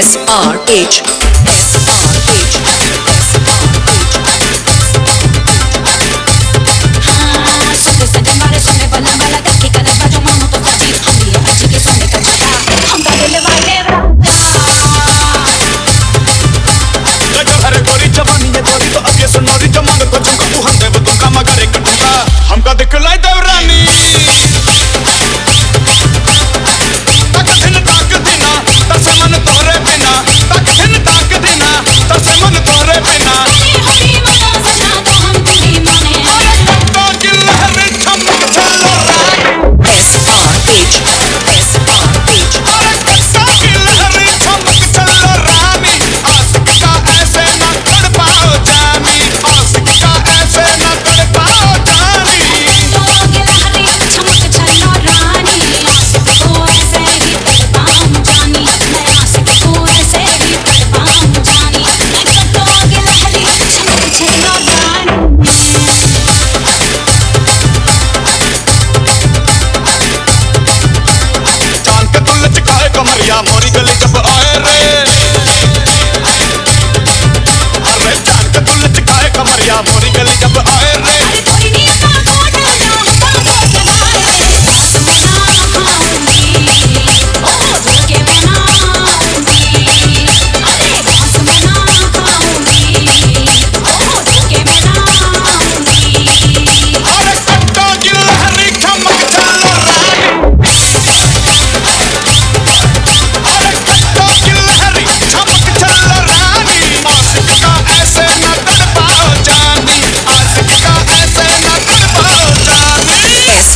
SRH हमका दिखलाई देवरानी तक दिन ताक दिना तस मन तोरे बिना तक दिन ताक दिना तस मन तोरे बिना तो गिलहर चमक चलो रानी आशिक का ऐसे न कर पाओ जानी आशिक का ऐसे न कर पाओ जानी कमरिया मोरी गली जब आए रे अरे जान के तू लचकाए कमरिया मोरी गली जब आए रे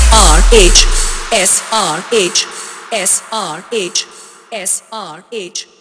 SRH